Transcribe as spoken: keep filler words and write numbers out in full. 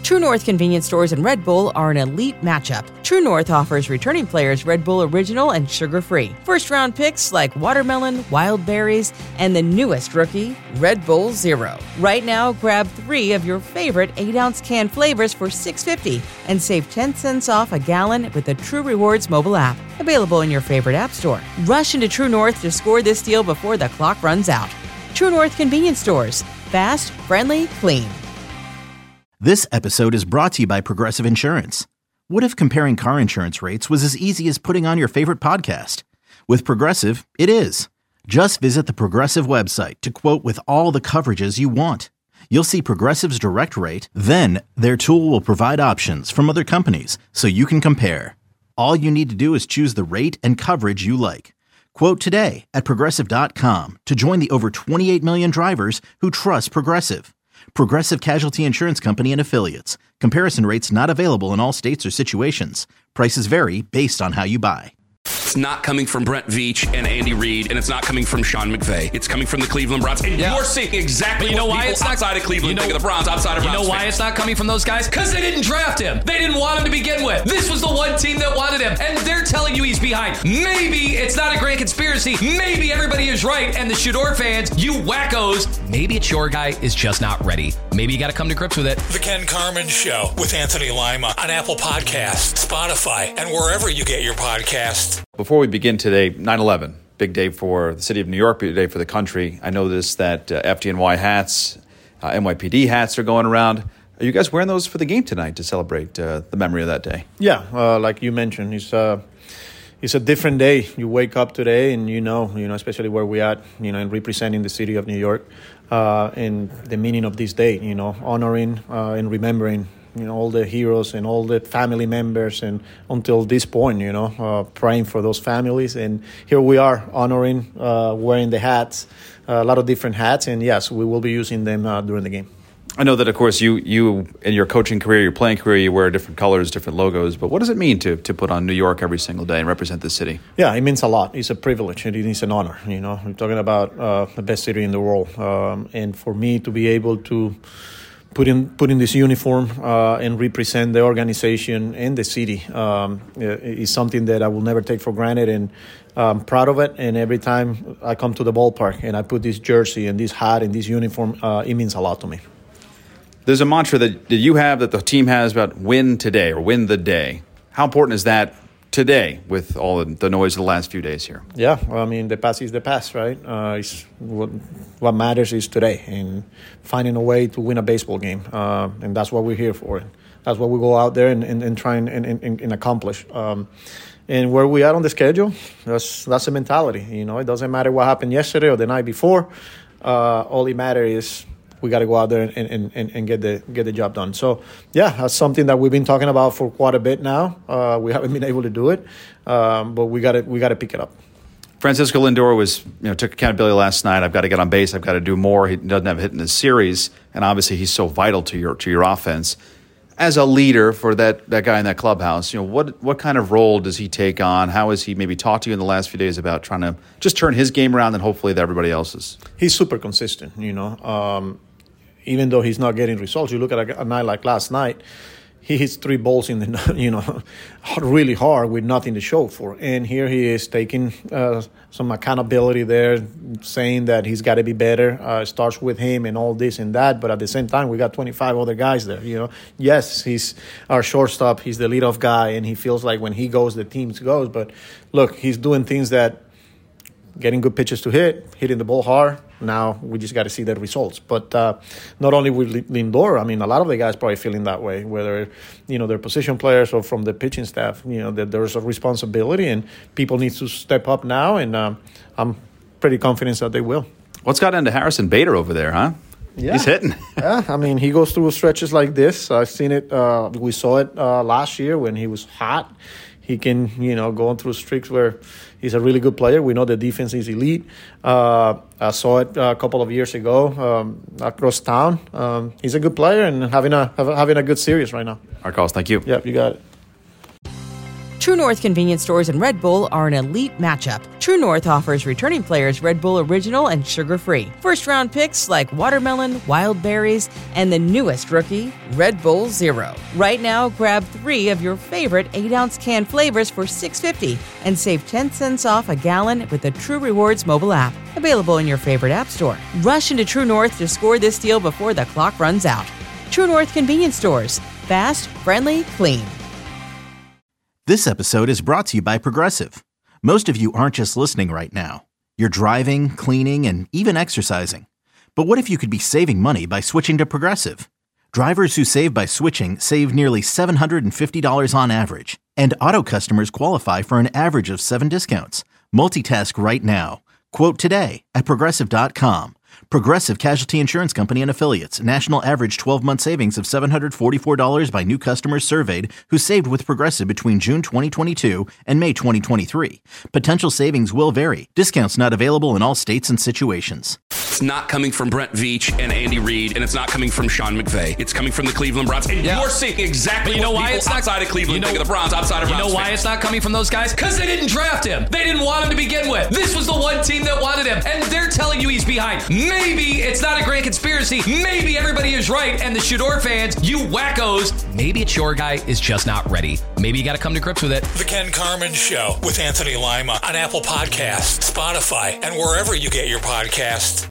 True North convenience stores and Red Bull are an elite matchup. True North offers returning players Red Bull Original and sugar-free. First-round picks like watermelon, wild berries, and the newest rookie, Red Bull Zero. Right now, grab three of your favorite eight-ounce can flavors for six dollars and fifty cents and save ten cents off a gallon with the True Rewards mobile app. Available in your favorite app store. Rush into True North to score this deal before the clock runs out. True North convenience stores. Fast, friendly, clean. This episode is brought to you by Progressive Insurance. What if comparing car insurance rates was as easy as putting on your favorite podcast? With Progressive, it is. Just visit the Progressive website to quote with all the coverages you want. You'll see Progressive's direct rate, then their tool will provide options from other companies so you can compare. All you need to do is choose the rate and coverage you like. Quote today at Progressive dot com to join the over twenty-eight million drivers who trust Progressive. Progressive Casualty Insurance Company and Affiliates. Comparison rates not available in all states or situations. Prices vary based on how you buy. It's not coming from Brent Veach and Andy Reid, and it's not coming from Sean McVay. It's coming from the Cleveland Browns. And yeah. you're seeing exactly you know what why people it's outside not, of Cleveland you know, think of the Browns, outside of You Browns know why fans. It's not coming from those guys? Because they didn't draft him. They didn't want him to begin with. This was the one team that wanted him, and they're telling you he's behind. Maybe it's not a grand conspiracy. Maybe everybody is right, and the Shador fans, you wackos, maybe it's your guy is just not ready. Maybe you got to come to grips with it. The Ken Carman Show with Anthony Lima on Apple Podcasts, Spotify, and wherever you get your podcasts. Before we begin today, nine eleven, big day for the city of New York, big day for the country. I noticed that uh, F D N Y hats, uh, N Y P D hats are going around. Are you guys wearing those for the game tonight to celebrate uh, the memory of that day? Yeah, uh, like you mentioned, it's uh, it's a different day. You wake up today and you know, you know, especially where we at, you know, and representing the city of New York, uh, and the meaning of this day, you know, honoring uh, and remembering, you know, all the heroes and all the family members, and until this point, you know, uh, praying for those families. And here we are honoring, uh, wearing the hats, uh, a lot of different hats. And yes, we will be using them uh, during the game. I know that, of course, you you in your coaching career, your playing career, you wear different colors, different logos. But what does it mean to to put on New York every single day and represent the city? Yeah, it means a lot. It's a privilege. It is an honor. You know, we're talking about uh, the best city in the world. Um, and for me to be able to Put in, put in this uniform uh, and represent the organization and the city um, is something that I will never take for granted, and I'm proud of it. And every time I come to the ballpark and I put this jersey and this hat and this uniform, uh, it means a lot to me. There's a mantra that, that you have, that the team has, about win today or win the day. How important is that today with all the noise of the last few days here? Yeah, well, I mean, the past is the past, right? Uh, it's what, what matters is today, and finding a way to win a baseball game. Uh, and that's what we're here for. That's what we go out there and, and, and try and, and, and, and accomplish. Um, and where we are on the schedule, that's that's the mentality. You know, it doesn't matter what happened yesterday or the night before. Uh, all it matters is we got to go out there and, and, and, and get the get the job done. So, yeah, that's something that we've been talking about for quite a bit now. Uh, we haven't been able to do it, um, but we got to we got to pick it up. Francisco Lindor was, you know, took accountability last night. I've got to get on base. I've got to do more. He doesn't have a hit in this series, and obviously he's so vital to your to your offense. As a leader for that, that guy in that clubhouse, you know, what what kind of role does he take on? How has he maybe talked to you in the last few days about trying to just turn his game around and hopefully that everybody else's? He's super consistent, you know. Um, even though he's not getting results, you look at a, a night like last night, he hits three balls in the, you know, really hard with nothing to show for. And here he is taking uh, some accountability there, saying that he's got to be better. Uh, it starts with him and all this and that. But at the same time, we got twenty-five other guys there, you know. Yes, he's our shortstop. He's the leadoff guy, and he feels like when he goes, the team goes. But look, he's doing things that getting good pitches to hit, hitting the ball hard. Now we just got to see the results. But uh, not only with Lindor, I mean, a lot of the guys probably feeling that way, whether, you know, they're position players or from the pitching staff, you know, that there's a responsibility and people need to step up now. And um, I'm pretty confident that they will. What's got into Harrison Bader over there, huh? Yeah. He's hitting. Yeah, I mean, he goes through stretches like this. I've seen it. Uh, we saw it uh, last year when he was hot. He can, you know, go through streaks where he's a really good player. We know the defense is elite. Uh, I saw it a couple of years ago um, across town. Um, he's a good player and having a having a good series right now. All right, Carlos, thank you. Yep, you got it. True North convenience stores and Red Bull are an elite matchup. True North offers returning players Red Bull Original and sugar-free. First-round picks like watermelon, wild berries, and the newest rookie, Red Bull Zero. Right now, grab three of your favorite eight ounce can flavors for six dollars and fifty cents and save ten cents off a gallon with the True Rewards mobile app. Available in your favorite app store. Rush into True North to score this deal before the clock runs out. True North convenience stores. Fast, friendly, clean. This episode is brought to you by Progressive. Most of you aren't just listening right now. You're driving, cleaning, and even exercising. But what if you could be saving money by switching to Progressive? Drivers who save by switching save nearly seven hundred fifty dollars on average. And auto customers qualify for an average of seven discounts. Multitask right now. Quote today at Progressive dot com. Progressive Casualty Insurance Company and Affiliates. National average twelve-month savings of seven hundred forty-four dollars by new customers surveyed who saved with Progressive between June twenty twenty-two and May twenty twenty-three. Potential savings will vary. Discounts not available in all states and situations. It's not coming from Brent Veach and Andy Reid, and it's not coming from Sean McVay. It's coming from the Cleveland Browns. And yeah. you're seeing exactly but you know what why people it's not, outside of Cleveland you know, think of the Browns outside of You Browns know why fans. it's not coming from those guys? Because they didn't draft him. They didn't want him to begin with. This was the one team that wanted him, and they're telling you he's behind. Maybe it's not a grand conspiracy. Maybe everybody is right, and the Shador fans, you wackos, maybe it's your guy is just not ready. Maybe you got to come to grips with it. The Ken Carman Show with Anthony Lima on Apple Podcasts, Spotify, and wherever you get your podcasts.